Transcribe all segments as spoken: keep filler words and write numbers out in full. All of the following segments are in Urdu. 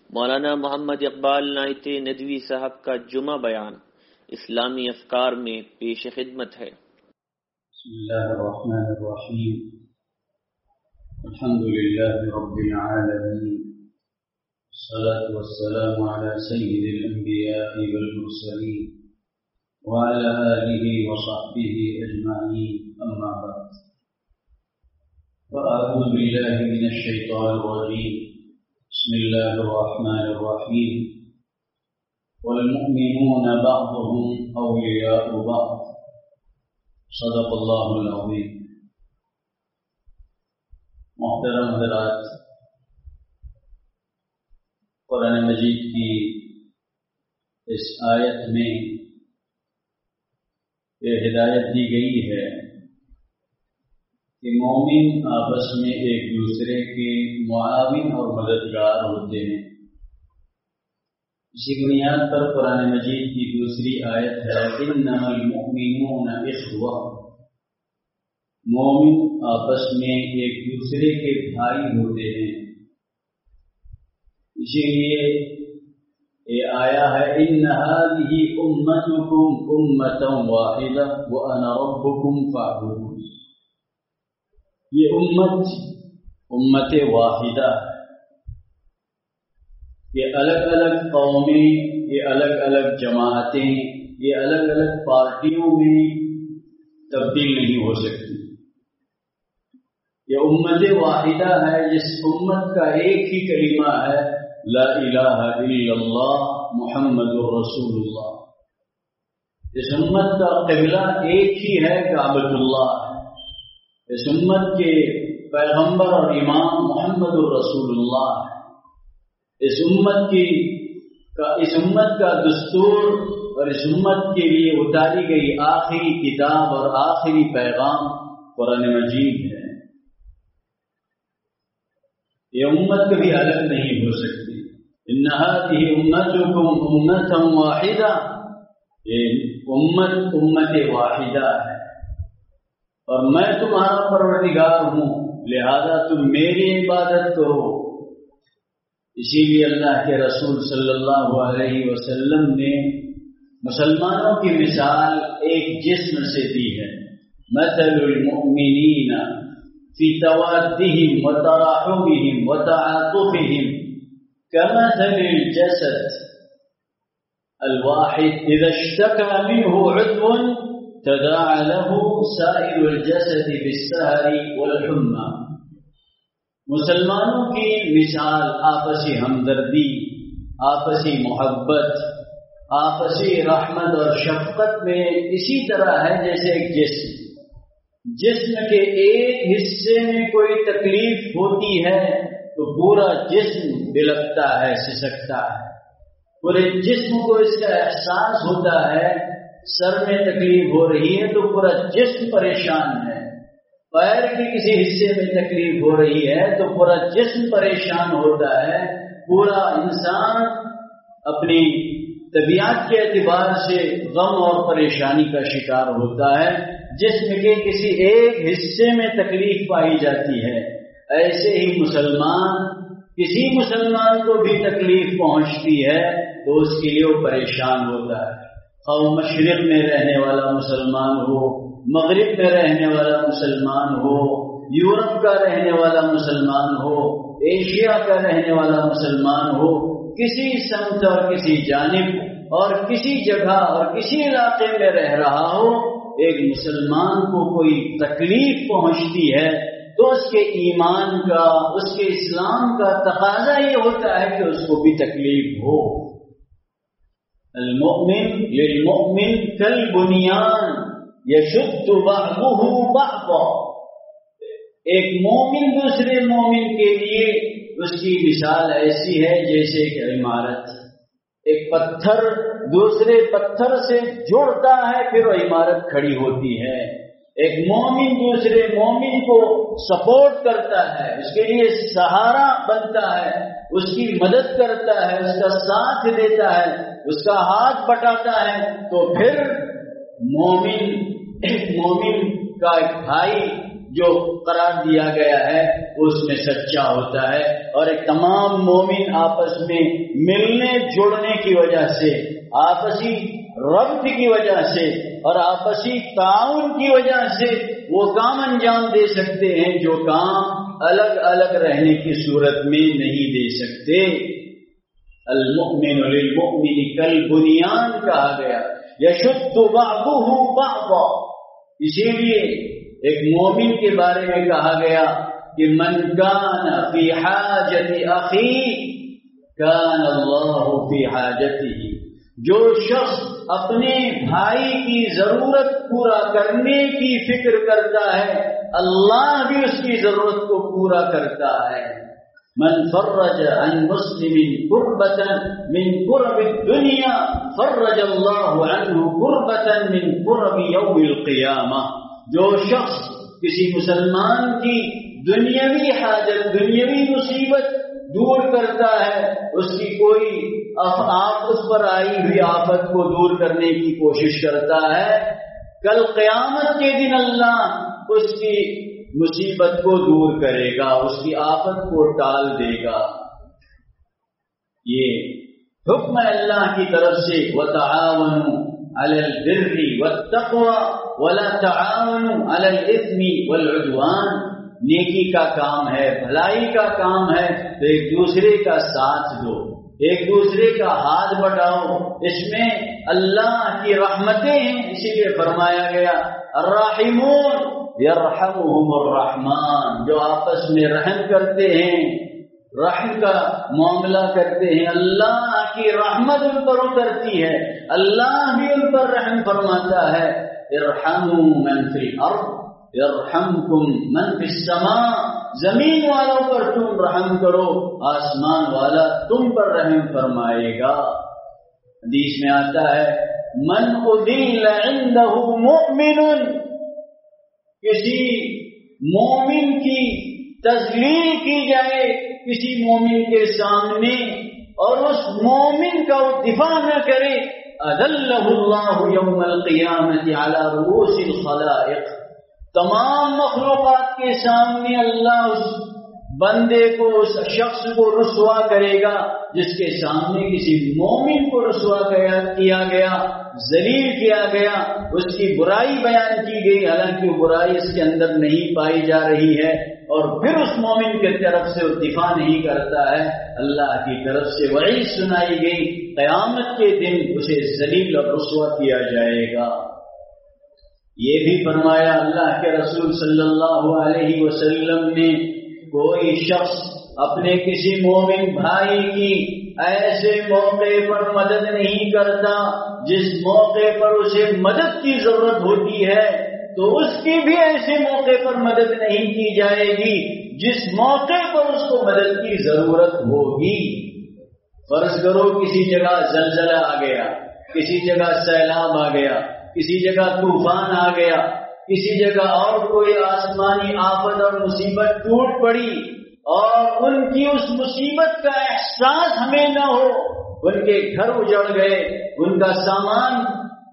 مولانا محمد اقبال نائت ندوی صاحب کا جمعہ بیان اسلامی افکار میں پیش خدمت ہے۔ بسم اللہ الرحمن الرحیم، الحمد للہ رب العالمین، الصلاة والسلام على سید الانبیاء والمرسلین وعلى آلہ وصحبہ اجمعین، اما بعد، فأعوذ باللہ من الشیطان الرجیم، بسم اللہ الرحمن الرحیم، والمؤمنون بعضهم اولیاء بعض، صدق اللہ العظیم۔ محترم حضرات، قرآن مجید کی اس آیت میں یہ ہدایت دی گئی ہے کہ مومن آپس میں ایک دوسرے کے معاون اور مددگار ہوتے ہیں۔ اسی بنیاد پر قرآن مجید کی دوسری آیت ہے انما المؤمنون اخوہ، مومن آپس میں ایک دوسرے کے بھائی ہوتے ہیں۔ اسی لیے یہ آیا ہے ان هذه امتکم امۃ واحدہ وانا ربکم فاعبدون، یہ امت امت واحدہ ہے، یہ الگ الگ قومیں، یہ الگ الگ جماعتیں، یہ الگ الگ پارٹیوں میں تبدیل نہیں ہو سکتی۔ یہ امت واحدہ ہے جس امت کا ایک ہی کلمہ ہے لا الہ الا اللہ محمد رسول اللہ۔ اس امت کا قبلہ ایک ہی ہے کعبۃ اللہ ہے۔ اس امت کے پیغمبر اور امام محمد الرسول اللہ ہے۔ اس امت کی کا اس امت کا دستور اور اس امت کے لیے اتاری گئی آخری کتاب اور آخری پیغام قرآن مجید ہے۔ یہ امت کبھی الگ نہیں ہو سکتی۔ ان هذه امتکم امۃ واحدہ، یہ امت امت واحدہ ہے اور میں تمہارا پروردگار ہوں، لہذا تم میری عبادت کرو۔ اسی لیے اللہ کے رسول صلی اللہ علیہ وسلم نے مسلمانوں کی مثال ایک جسم سے دی ہے۔ مثل المؤمنین فی توادہم وتراحمہم وتعاطفہم کمثل الجسد الواحد اذا اشتكى منه عضو تداعى له سائر الجسد بالسهر والحمى۔ مسلمانوں کی مثال آپسی ہمدردی، آپسی محبت، آپسی رحمت اور شفقت میں اسی طرح ہے جیسے ایک جسم جسم کے ایک حصے میں کوئی تکلیف ہوتی ہے تو پورا جسم بلکتا ہے، سسکتا ہے، پورے جسم کو اس کا احساس ہوتا ہے۔ سر میں تکلیف ہو رہی ہے تو پورا جسم پریشان ہے، پیر کے کسی حصے میں تکلیف ہو رہی ہے تو پورا جسم پریشان ہوتا ہے۔ پورا انسان اپنی طبیعت کے اعتبار سے غم اور پریشانی کا شکار ہوتا ہے۔ جسم کے کسی ایک حصے میں تکلیف پائی جاتی ہے، ایسے ہی مسلمان کسی مسلمان کو بھی تکلیف پہنچتی ہے تو اس کے لیے وہ پریشان ہوتا ہے۔ خواہ مشرق میں رہنے والا مسلمان ہو، مغرب میں رہنے والا مسلمان ہو، یورپ کا رہنے والا مسلمان ہو، ایشیا کا رہنے والا مسلمان ہو، کسی سمت اور کسی جانب اور کسی جگہ اور کسی علاقے میں رہ رہا ہو، ایک مسلمان کو کوئی تکلیف پہنچتی ہے تو اس کے ایمان کا، اس کے اسلام کا تقاضا یہ ہوتا ہے کہ اس کو بھی تکلیف ہو۔ المؤمن للمؤمن کالبنیان یشد بعضہ بعضا، ایک مومن دوسرے مومن کے لیے اس کی مثال ایسی ہے جیسے ایک عمارت، ایک پتھر دوسرے پتھر سے جڑتا ہے پھر وہ عمارت کھڑی ہوتی ہے۔ ایک مومن دوسرے مومن کو سپورٹ کرتا ہے، اس کے لیے سہارا بنتا ہے، اس کی مدد کرتا ہے، اس کا ساتھ دیتا ہے، اس کا ہاتھ بٹاتا ہے، تو پھر مومن ایک مومن کا ایک بھائی جو قرار دیا گیا ہے اس میں سچا ہوتا ہے، اور ایک تمام مومن آپس میں ملنے جڑنے کی وجہ سے، آپسی ربط کی وجہ سے اور آپسی تعاون کی وجہ سے وہ کام انجام دے سکتے ہیں جو کام الگ الگ رہنے کی صورت میں نہیں دے سکتے۔ المؤمن للمؤمن کالبنیان کہا گیا، یشد بعضہ بعضا، اسی لیے ایک مومن کے بارے میں کہا گیا کہ من کان فی حاجت اخی کان اللہ فی حاجتہ، جو شخص اپنے بھائی کی ضرورت پورا کرنے کی فکر کرتا ہے اللہ بھی اس کی ضرورت کو پورا کرتا ہے۔ من فرج عن مسلم کربۃ من کرب الدنیا فرج اللہ عنہ کربۃ من کرب یوم القیامہ، جو شخص کسی مسلمان کی دنیاوی حاجت، دنیاوی مصیبت دور کرتا ہے، اس کی کوئی آپ اس پر آئی ہوئی آفت کو دور کرنے کی کوشش کرتا ہے، کل قیامت کے دن اللہ اس کی مصیبت کو دور کرے گا، اس کی آفت کو ٹال دے گا۔ یہ حکم ہے اللہ کی طرف سے، وَتَعَاوَنُوا عَلَى الْبِرِّ وَالتَّقْوَى وَلَا تَعَاوَنُوا عَلَى الْإِثْمِ وَالْعُدْوَانِ، نیکی کا کام ہے، بھلائی کا کام ہے تو ایک دوسرے کا ساتھ دو، ایک دوسرے کا ہاتھ بٹاؤ، اس میں اللہ کی رحمتیں ہیں، اسی لیے فرمایا گیا الراحمون یرحمہم الرحمن، جو آپس میں رحم کرتے ہیں، رحم کا معاملہ کرتے ہیں، اللہ کی رحمت ان پر اترتی ہے، اللہ بھی ان پر رحم فرماتا ہے۔ ارحموا من فی الارض یرحمکم من فی السماء، زمین والوں پر تم رحم کرو، آسمان والا تم پر رحم فرمائے گا۔ حدیث میں آتا ہے من اذل عنده مؤمن، کسی مومن کی تذلیل کی جائے کسی مومن کے سامنے اور اس مومن کا وہ دفاع نہ کرے، اذلہ اللہ یوم القیامت علی رؤوس الخلائق، تمام مخلوقات کے سامنے اللہ اس بندے کو، اس شخص کو رسوا کرے گا جس کے سامنے کسی مومن کو رسوا کیا گیا، ذلیل کیا گیا، اس کی برائی بیان کی گئی، حالانکہ برائی اس کے اندر نہیں پائی جا رہی ہے، اور پھر اس مومن کی طرف سے وہ دفاع نہیں کرتا ہے، اللہ کی طرف سے وعید سنائی گئی، قیامت کے دن اسے ذلیل اور رسوا کیا جائے گا۔ یہ بھی فرمایا اللہ کے رسول صلی اللہ علیہ وسلم نے، کوئی شخص اپنے کسی مومن بھائی کی ایسے موقع پر مدد نہیں کرتا جس موقع پر اسے مدد کی ضرورت ہوتی ہے، تو اس کی بھی ایسے موقع پر مدد نہیں کی جائے گی جس موقع پر اس کو مدد کی ضرورت ہوگی۔ فرض کرو کسی جگہ زلزلہ آ گیا، کسی جگہ سیلاب آ گیا، کسی جگہ طوفان آ گیا، کسی جگہ اور کوئی آسمانی آفت اور مصیبت ٹوٹ پڑی، اور ان کی اس مصیبت کا احساس ہمیں نہ ہو، ان کے گھر اجڑ گئے، ان کا سامان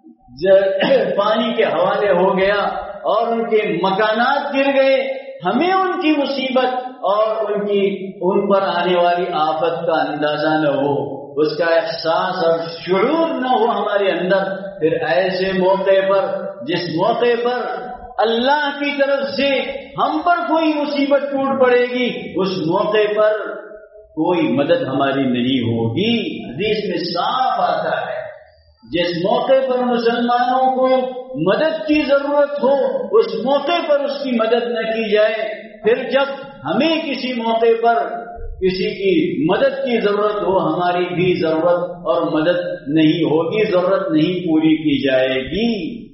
پانی کے حوالے ہو گیا اور ان کے مکانات گر گئے، ہمیں ان کی مصیبت اور ان کی ان پر آنے والی آفت کا اندازہ نہ ہو، اس کا احساس اور شعور نہ ہو ہمارے اندر، پھر ایسے موقع پر، جس موقع پر اللہ کی طرف سے ہم پر کوئی مصیبت ٹوٹ پڑے گی، اس موقع پر کوئی مدد ہماری نہیں ہوگی۔ حدیث میں صاف آتا ہے جس موقع پر مسلمانوں کو مدد کی ضرورت ہو اس موقع پر اس کی مدد نہ کی جائے، پھر جب ہمیں کسی موقع پر کسی کی مدد کی ضرورت ہو ہماری بھی ضرورت اور مدد نہیں ہوگی، ضرورت نہیں پوری کی جائے گی۔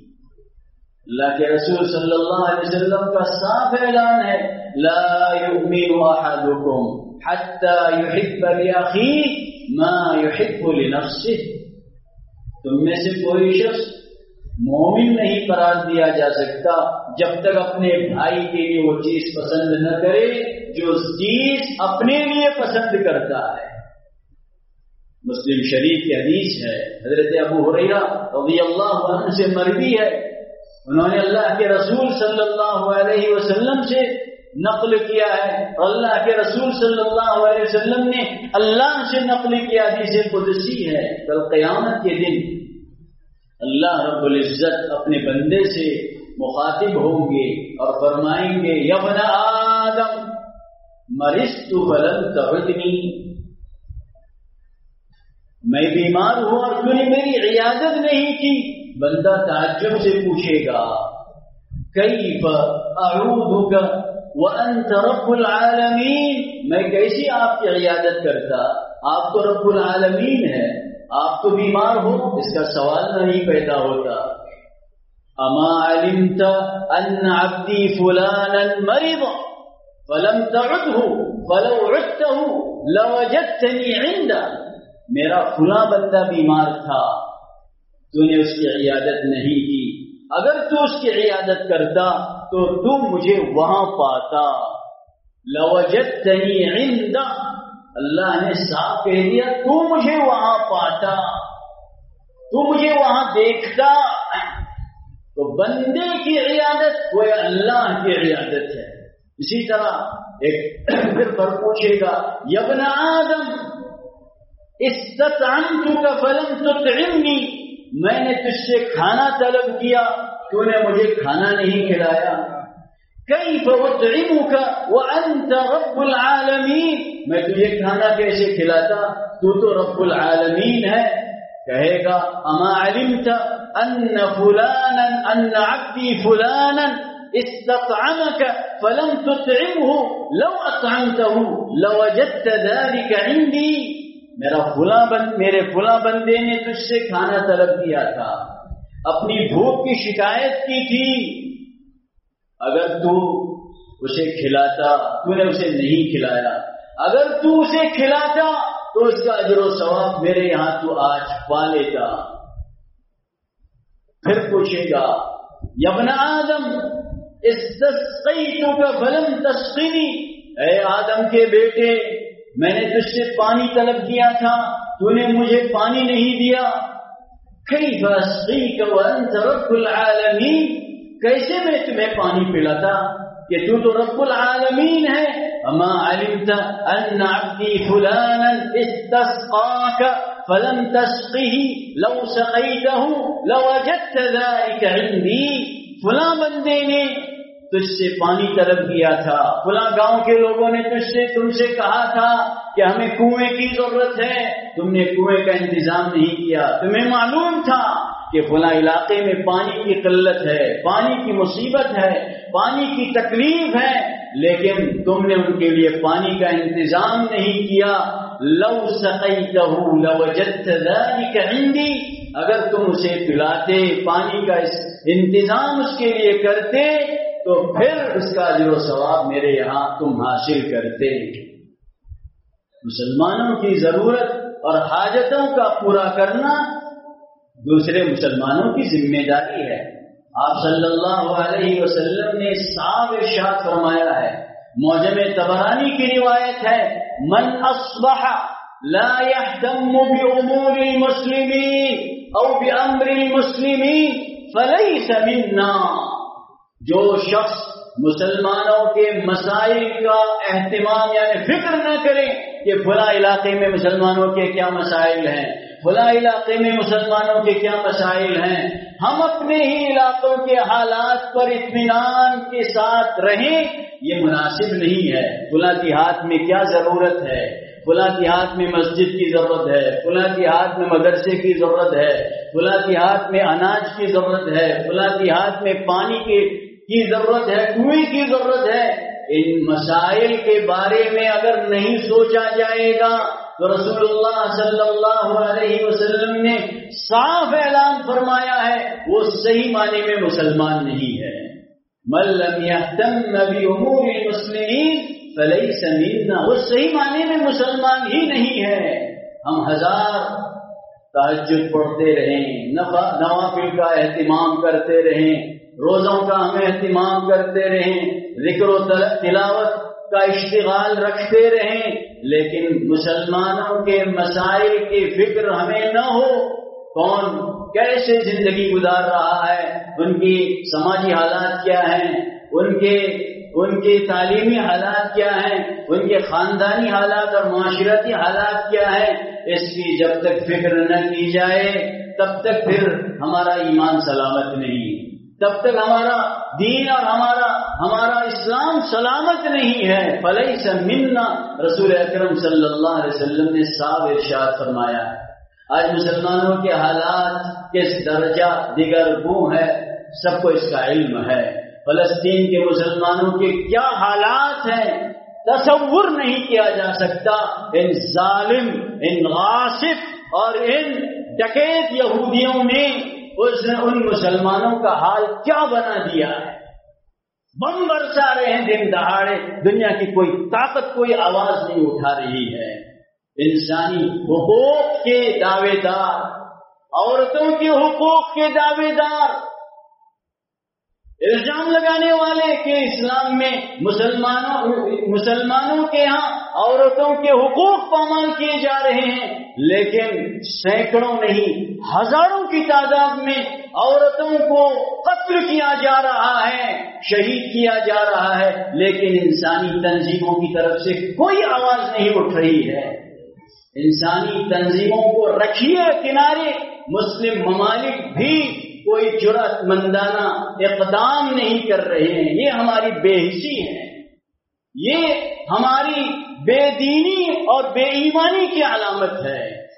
اللہ کے رسول صلی اللہ علیہ وسلم کا صاف اعلان ہے، لا یؤمن احدکم حتی یحب لاخیہ ما یحب لنفسہ، تم میں سے کوئی شخص مومن نہیں قرار دیا جا سکتا جب تک اپنے بھائی کے لیے وہ چیز پسند نہ کرے جو چیز اپنے لیے پسند کرتا ہے۔ مسلم شریف کی حدیث ہے، حضرت ابو ہریرہ رضی اللہ عنہ سے مروی ہے انہوں نے اللہ کے رسول صلی اللہ علیہ وسلم سے نقل کیا ہے، اللہ کے رسول صلی اللہ علیہ وسلم نے اللہ سے نقل کیا، حدیث قدسی ہے۔ کل قیامت کے دن اللہ رب العزت اپنے بندے سے مخاطب ہوں گے اور فرمائیں گے یا ابن آدم مرضت فلم تعدنی، میں بیمار ہوں اور تو نے میری عیادت نہیں کی۔ بندہ تعجب سے پوچھے گا کیف اعودک وانت رب العالمین، میں کیسی آپ کی عیادت کرتا، آپ تو رب العالمین ہے، آپ تو بیمار ہو، اس کا سوال نہیں پیدا ہوتا۔ اما علمت ان عبدی فلانا مرض فلم تعده فلو عدته لوجدتنی عنده، میرا فلاں بندہ بیمار تھا، تو نے اس کی عیادت نہیں کی، اگر تو اس کی عیادت کرتا تو تم مجھے وہاں پاتا۔ لوجدتنی عنده، اللہ نے صاف کہہ دیا تو مجھے وہاں پاتا، تو مجھے وہاں دیکھتا۔ تو بندے کی عیادت وہ اللہ کی عیادت ہے۔ اسی طرح ایک پھر پر پوچھے گا یا ابن آدم استطعمتک فلم تطعمنی، میں نے تجھ سے کھانا طلب کیا، تو نے مجھے کھانا نہیں کھلایا۔ کیف اطعمک وانت رب العالمین، میں تجھے کھانا کیسے کھلاتا، تو تو رب العالمین ہے۔ کہے گا اما علمت ان فلانا ان عبدی فلانا استطعمك فلم تطعمه لو اطعمته لوجدت ذلك عندي، میرا فلاں بند میرے فلاں بندے نے تجھ سے کھانا طلب کیا تھا، اپنی بھوک کی شکایت کی تھی، اگر تو اسے کھلاتا، تو نے اسے نہیں کھلایا، اگر تو اسے کھلاتا تو اس کا اجر و ثواب میرے یہاں تو آج پا لیتا۔ پھر پوچھے گا یا ابن آدم استسقیتک فلم تسقنی، اے آدم کے بیٹے میں نے تجھ سے پانی طلب کیا تھا، تو نے مجھے پانی نہیں دیا۔ کیف اسقیک وانت رب العالمین، کیسے میں تمہیں پانی پلاتا کہ تو تو رب العالمین ہے۔ اما علمت ان عبدی فلانا استسقاک فلم تسقه لو سقیته لوجدت ذلك عندی، فلاں بندے نے تجھ سے پانی طلب کیا تھا، فلاں گاؤں کے لوگوں نے تجھ سے تم سے کہا تھا کہ ہمیں کنویں کی ضرورت ہے، تم نے کنویں کا انتظام نہیں کیا، تمہیں معلوم تھا کہ فلاں علاقے میں پانی کی قلت ہے، پانی کی مصیبت ہے، پانی کی تکلیف ہے، لیکن تم نے ان کے لیے پانی کا انتظام نہیں کیا۔ لو سقیتہ لوجدت ذلک عندی، اگر تم اسے پلاتے، پانی کا انتظام اس کے لیے کرتے تو پھر اس کا اجر و ثواب میرے یہاں تم حاصل کرتے۔ مسلمانوں کی ضرورت اور حاجتوں کا پورا کرنا دوسرے مسلمانوں کی ذمہ داری ہے۔ آپ صلی اللہ علیہ وسلم نے صاف ارشاد فرمایا ہے، معجم طبرانی کی روایت ہے، من اصبح لا يهتم بأمور المسلمين او بأمر المسلمين فليس منا، جو شخص مسلمانوں کے مسائل کا اہتمام یعنی فکر نہ کرے کہ فلاں علاقے میں مسلمانوں کے کیا مسائل ہیں، فلاں علاقے میں مسلمانوں کے کیا مسائل ہیں، ہم اپنے ہی علاقوں کے حالات پر اطمینان کے ساتھ رہیں، یہ مناسب نہیں ہے۔ فلاں دیہات میں کیا ضرورت ہے، فلاں دیہات میں مسجد کی ضرورت ہے، فلاں دیہات میں مدرسے کی ضرورت ہے، فلاں دیہات میں اناج کی ضرورت ہے، فلاں دیہات میں پانی کی کی ضرورت ہے، کنویں کی ضرورت ہے۔ ان مسائل کے بارے میں اگر نہیں سوچا جائے گا تو رسول اللہ صلی اللہ علیہ وسلم نے صاف اعلان فرمایا ہے وہ صحیح معنی میں مسلمان نہیں ہے۔ من لم يهتم بأمور المسلمين فليس منا، وہ صحیح معنی میں مسلمان ہی نہیں ہے۔ ہم ہزار تہجد پڑھتے رہیں، نوافل کا اہتمام کرتے رہیں، روزوں کا ہم اہتمام کرتے رہیں، ذکر و تلاوت کا اشتغال رکھتے رہیں، لیکن مسلمانوں کے مسائل کی فکر ہمیں نہ ہو کون کیسے زندگی گزار رہا ہے، ان کی سماجی حالات کیا ہیں، ان کے ان کے تعلیمی حالات کیا ہیں، ان کے خاندانی حالات اور معاشرتی حالات کیا ہیں، اس کی جب تک فکر نہ کی جائے تب تک پھر ہمارا ایمان سلامت نہیں، تب تک ہمارا دین اور ہمارا ہمارا اسلام سلامت نہیں ہے۔ فلیس منا، رسول اکرم صلی اللہ علیہ وسلم نے صاف ارشاد فرمایا ہے۔ آج مسلمانوں کے حالات کس درجہ دیگر گو ہے، سب کو اس کا علم ہے۔ فلسطین کے مسلمانوں کے کیا حالات ہیں تصور نہیں کیا جا سکتا۔ ان ظالم، ان غاصب اور ان ڈکیت یہودیوں نے اس نے ان مسلمانوں کا حال کیا بنا دیا ہے۔ بم برسا رہے ہیں دن دہاڑے، دنیا کی کوئی طاقت کوئی آواز نہیں اٹھا رہی ہے۔ انسانی حقوق کے دعوے دار، عورتوں کے حقوق کے دعوے دار، الزام لگانے والے کہ اسلام میں مسلمانوں مسلمانوں کے ہاں عورتوں کے حقوق پامال کیے جا رہے ہیں، لیکن سینکڑوں نہیں ہزاروں کی تعداد میں عورتوں کو قتل کیا جا رہا ہے، شہید کیا جا رہا ہے، لیکن انسانی تنظیموں کی طرف سے کوئی آواز نہیں اٹھ رہی ہے۔ انسانی تنظیموں کو رکھیے کنارے، مسلم ممالک بھی کوئی جرأت مندانہ اقدام نہیں کر رہے ہیں۔ یہ ہماری بے حسی ہے، یہ ہماری بے دینی اور بے ایمانی کی علامت ہے۔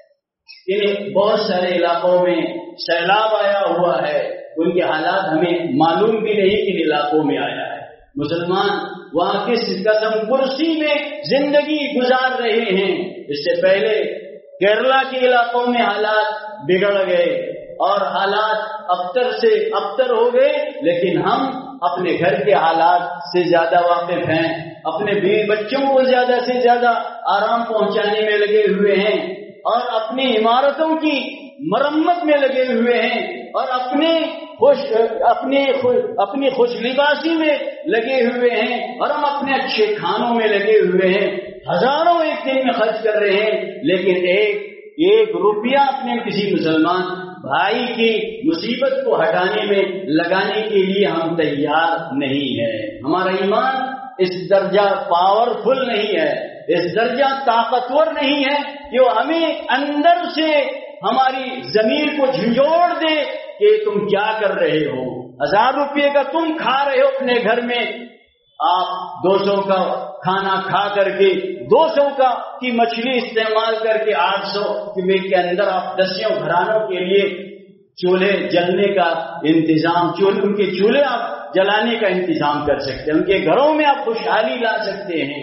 ان بہت سارے علاقوں میں سیلاب آیا ہوا ہے، ان کے حالات ہمیں معلوم بھی نہیں کن علاقوں میں آیا ہے۔ مسلمان وہاں کس قسم کرسی میں زندگی گزار رہے ہیں۔ اس سے پہلے کیرلا کے علاقوں میں حالات بگڑ گئے اور حالات ابتر سے ابتر ہو گئے، لیکن ہم اپنے گھر کے حالات سے زیادہ واقف ہیں، اپنے بیوی بچوں کو زیادہ سے زیادہ آرام پہنچانے میں لگے ہوئے ہیں اور اپنی عمارتوں کی مرمت میں لگے ہوئے ہیں اور اپنے خوش اپنے اپنی خوش لباسی میں لگے ہوئے ہیں اور ہم اپنے اچھے کھانوں میں لگے ہوئے ہیں، ہزاروں ایک دن میں خرچ کر رہے ہیں، لیکن ایک ایک روپیہ اپنے کسی مسلمان بھائی کی مصیبت کو ہٹانے میں لگانے کے لیے ہم تیار نہیں ہے۔ ہمارا ایمان اس درجہ پاورفل نہیں ہے، اس درجہ طاقتور نہیں ہے کہ وہ ہمیں اندر سے ہماری ضمیر کو جھنجھوڑ دے کہ تم کیا کر رہے ہو۔ ہزار روپے کا تم کھا رہے ہو اپنے گھر میں، آپ دو سو کا کھانا کھا کر کے دو سو کا کی مچھلی استعمال کر کے آٹھ سو کے اندر آپ دسیوں گھرانوں کے لیے چولہے جلنے کا انتظام چولہے ان کے چولہے آپ جلانے کا انتظام کر سکتے ہیں، ان کے گھروں میں آپ خوشحالی لا سکتے ہیں۔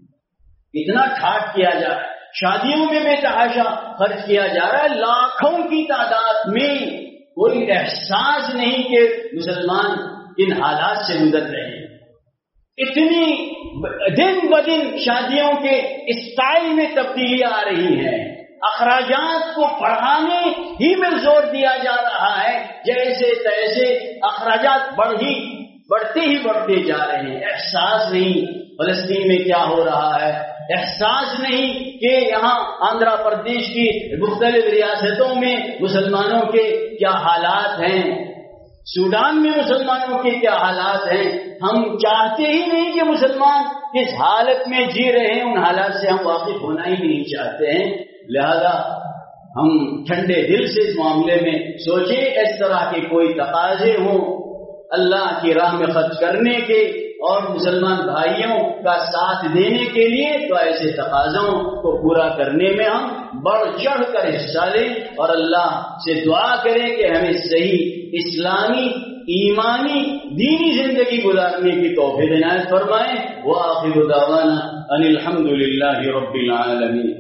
اتنا ٹھاٹ کیا جا رہا ہے، شادیوں میں بے تحاشا خرچ کیا جا رہا ہے، لاکھوں کی تعداد میں کوئی احساس نہیں کہ مسلمان ان حالات سے گزر رہے ہیں۔ اتنی دن بدن شادیوں کے اسٹائل میں تبدیلی آ رہی ہے، اخراجات کو بڑھانے ہی میں زور دیا جا رہا ہے، جیسے تیسے اخراجات بڑھ ہی بڑھتے ہی بڑھتے جا رہے ہیں۔ احساس نہیں فلسطین میں کیا ہو رہا ہے، احساس نہیں کہ یہاں آندھرا پردیش کی مختلف ریاستوں میں مسلمانوں کے کیا حالات ہیں، سوڈان میں مسلمانوں کے کیا حالات ہیں۔ ہم چاہتے ہی نہیں کہ مسلمان کس حالت میں جی رہے ہیں، ان حالات سے ہم واقف ہونا ہی نہیں چاہتے ہیں، لہذا ہم ٹھنڈے دل سے اس معاملے میں سوچیں۔ اس طرح کے کوئی تقاضے ہوں اللہ کی راہ میں خرچ کرنے کے اور مسلمان بھائیوں کا ساتھ دینے کے لیے، تو ایسے تقاضوں کو پورا کرنے میں ہم بڑھ چڑھ کر حصہ لیں اور اللہ سے دعا کریں کہ ہمیں صحیح اسلامی ایمانی دینی زندگی گزارنے کی توفیق عنایت فرمائیں۔ وآخر دعوانا ان الحمد للہ رب العالمین۔